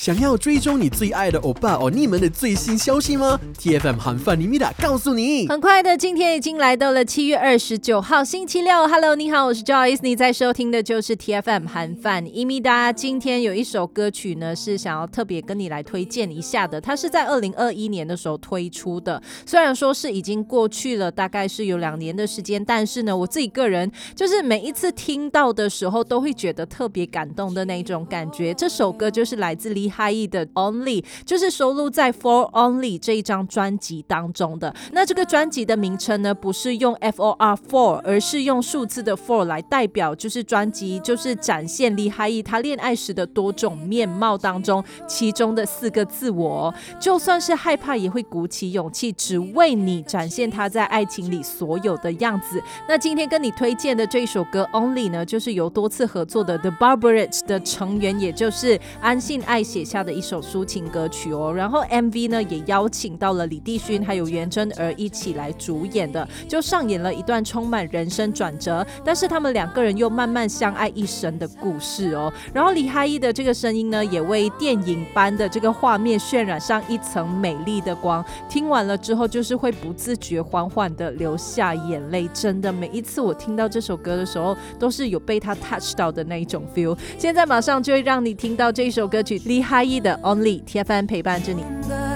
想要追踪你最爱的欧巴哦你们的最新消息吗？ TFM 韩饭妮米达告诉你。 很快的，今天已经来到了7月29号星期六。 Hello， 你好，我是 Joyce， 你在收听的就是 TFM 韩饭妮米达。今天有一首歌曲呢是想要特别跟你来推荐一下的，它是在2021年的时候推出的，虽然说是已经过去了大概是有2年的时间，但是呢我自己个人就是每一次听到的时候都会觉得特别感动的那种感觉。这首歌就是来自李海义的 Only， 就是收录在 For Only 这一张专辑当中的。那这个专辑的名称呢不是用 FOR 4， 而是用数字的 4来代表，就是专辑就是展现李海义他恋爱时的多种面貌当中其中的4个自我，就算是害怕也会鼓起勇气，只为你展现他在爱情里所有的样子。那今天跟你推荐的这一首歌 Only 呢，就是由多次合作的 The Barbarettes 的成员，也就是安信爱写下的一首抒情歌曲哦。然后 MV 呢也邀请到了李帝勋还有袁真儿一起来主演的，就上演了一段充满人生转折，但是他们2个人又慢慢相爱一生的故事哦。然后李海义的这个声音呢，也为电影般的这个画面渲染上一层美丽的光，听完了之后就是会不自觉缓缓的流下眼泪。真的每一次我听到这首歌的时候都是有被他 touch 到的那一种 feel。 现在马上就会让你听到这一首歌曲李海义的 Only， TFM 陪伴着你。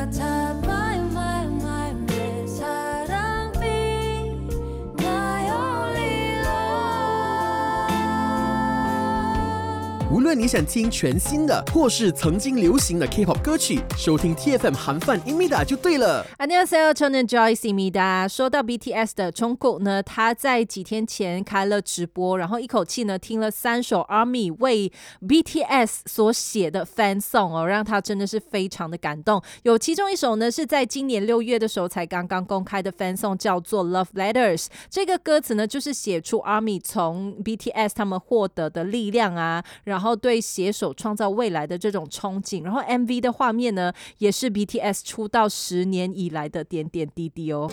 无论你想听全新的或是曾经流行的 K-pop 歌曲，收听 TFM 韩饭妮米达就对了。 안녕하세요， 저는 Joyce입니다。 说到 BTS 的中国呢，他在几天前开了直播，然后一口气呢听了3首 ARMY 为 BTS 所写的 fan song 哦，让他真的是非常的感动。有其中一首呢是在今年6月的时候才刚刚公开的 fan song， 叫做 Love Letters。 这个歌词呢就是写出 ARMY 从 BTS 他们获得的力量啊，然后对携手创造未来的这种憧憬。然后 MV 的画面呢也是 BTS 出道10年以来的点点滴滴哦。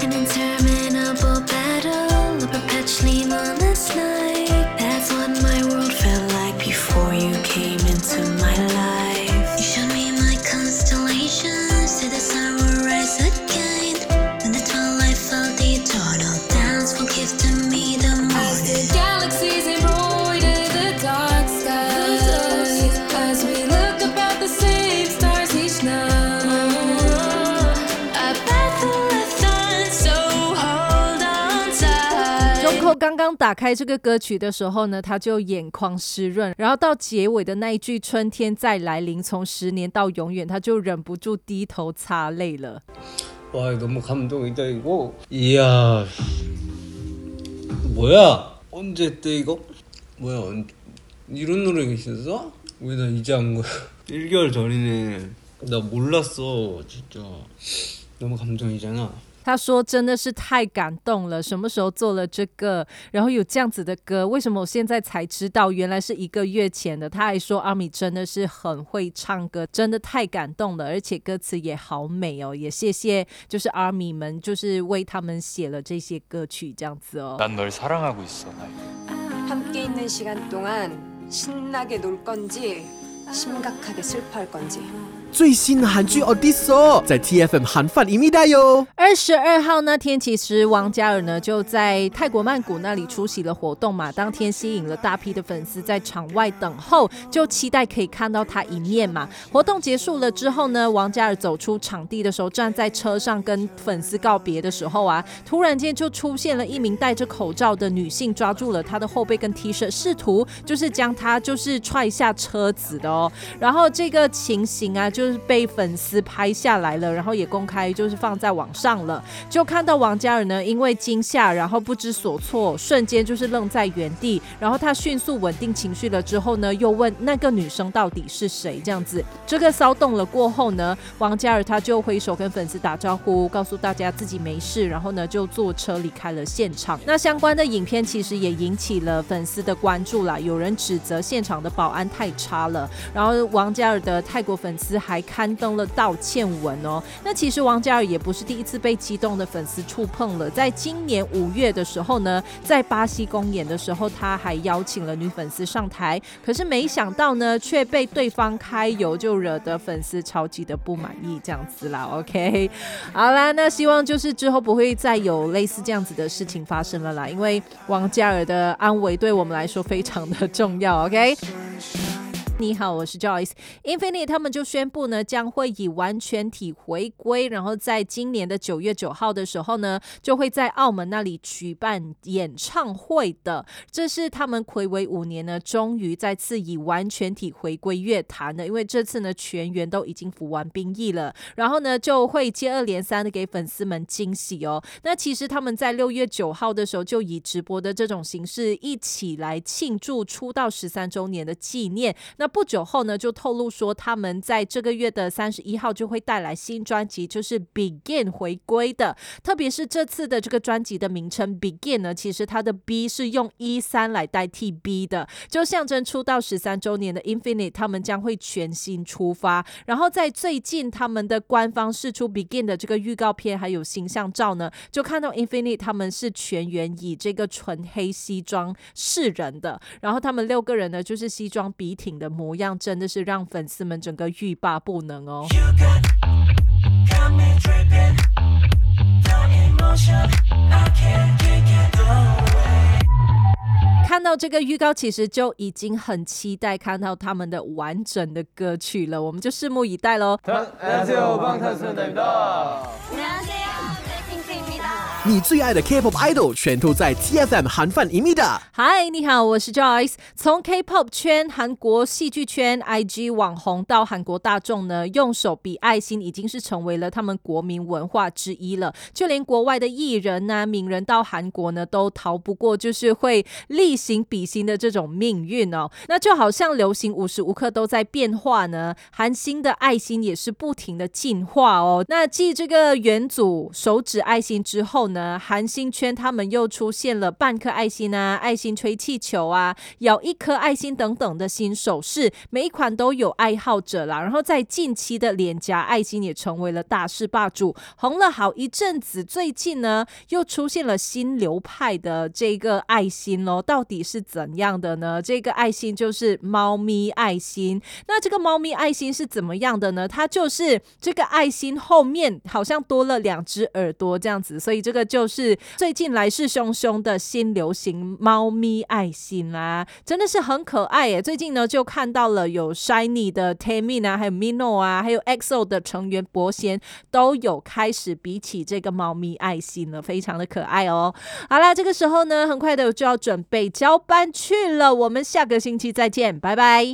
刚刚打开这个歌曲的时候呢，他就眼眶湿润，然后到结尾的那一句春天再来临，从10年到永远，他就忍不住低头擦泪了。 와 너무 감동이다 이거. 이야 뭐야 언제 때 이거 뭐야 이런 노래가 있었어? 왜 나 이제 안 거야? 1개월 전이네. 나 몰랐어 진짜. 너무 감동이잖아. 他说真的是太感动了，什么时候做了这个，然后有这样子的歌，为什么我现在才知道原来是1个月前的。他还说 ARMY 真的是很会唱歌，真的太感动了，而且歌词也好美哦，也谢谢就是 ARMY 们就是为他们写了这些歌曲这样子哦。 난 널 사랑하고 있어. 함께 있는 시간 동안 신나게 놀 건지 심각하게 슬퍼할 건지。 最新的韩剧 Audition 在 TFM 韩饭妮米达哟。 22号那天，其实王嘉尔呢就在泰国曼谷那里出席了活动嘛，当天吸引了大批的粉丝在场外等候，就期待可以看到他一面嘛。活动结束了之后呢，王嘉尔走出场地的时候，站在车上跟粉丝告别的时候啊，突然间就出现了一名戴着口罩的女性，抓住了他的后背跟 T 恤，试图就是将他就是踹下车子的哦。然后这个情形啊就是被粉丝拍下来了，然后也公开就是放在网上了。就看到王嘉尔呢因为惊吓然后不知所措，瞬间就是愣在原地，然后他迅速稳定情绪了之后呢，又问那个女生到底是谁这样子。这个骚动了过后呢，王嘉尔他就挥手跟粉丝打招呼，告诉大家自己没事，然后呢就坐车离开了现场。那相关的影片其实也引起了粉丝的关注啦，有人指责现场的保安太差了。 然后王嘉尔的泰国粉丝还刊登了道歉文哦。那其实王嘉尔也不是第一次被激动的粉丝触碰了，在今年5月的时候呢，在巴西公演的时候，他还邀请了女粉丝上台，可是没想到呢，却被对方揩油，就惹得粉丝超级的不满意，这样子啦。OK， 好啦，那希望就是之后不会再有类似这样子的事情发生了啦，因为王嘉尔的安危对我们来说非常的重要。OK。你好，我是 Joyce。Infinite 他们就宣布呢，将会以完全体回归，然后在今年的9月9号的时候呢，就会在澳门那里举办演唱会的。这是他们睽违5年呢，终于再次以完全体回归乐坛了。因为这次呢，全员都已经服完兵役了，然后呢，就会接二连三的给粉丝们惊喜哦。那其实他们在6月9号的时候，就以直播的这种形式一起来庆祝出道13周年的纪念。那不久后呢，就透露说他们在这个月的31号就会带来新专辑，就是 Begin 回归的。特别是这次的这个专辑的名称 Begin 呢，其实它的 B 是用13来代替 B 的，就象征出道13周年的 Infinite 他们将会全新出发。然后在最近他们的官方释出 Begin 的这个预告片还有形象照呢，就看到 Infinite 他们是全员以这个纯黑西装示人的，然后他们6个人呢就是西装笔挺的模样，真的是让粉丝们整个欲罢不能哦。看到这个预告，其实就已经很期待看到他们的完整的歌曲了，我们就拭目以待咯。 你最爱的 K-pop idol 全都在 TFM 韩饭Imida。 嗨，你好，我是 Joyce。从 K-pop 圈、韩国戏剧圈、IG 网红到韩国大众呢，用手比爱心已经是成为了他们国民文化之一了。就连国外的艺人啊、名人到韩国呢，都逃不过就是会例行比心的这种命运哦。那就好像流行无时无刻都在变化呢，韩星的爱心也是不停的进化哦。那继这个元祖手指爱心之后呢，韩星圈他们又出现了半颗爱心啊、爱心吹气球啊、咬一颗爱心等等的新手势，每一款都有爱好者啦。然后在近期的脸颊爱心也成为了大势霸主，红了好一阵子。最近呢，又出现了新流派的这个爱心咯，到底是怎样的呢？这个爱心就是猫咪爱心。那这个猫咪爱心是怎么样的呢？它就是这个爱心后面好像多了2只耳朵这样子，所以这个就是最近来势汹汹的新流行猫咪爱心啦，真的是很可爱耶。最近呢就看到了有 SHINee 的 Taemin 啊，还有 Minho 啊，还有 EXO 的成员伯贤都有开始比起这个猫咪爱心了，非常的可爱哦。好啦，这个时候呢很快的就要准备交班去了，我们下个星期再见，拜拜。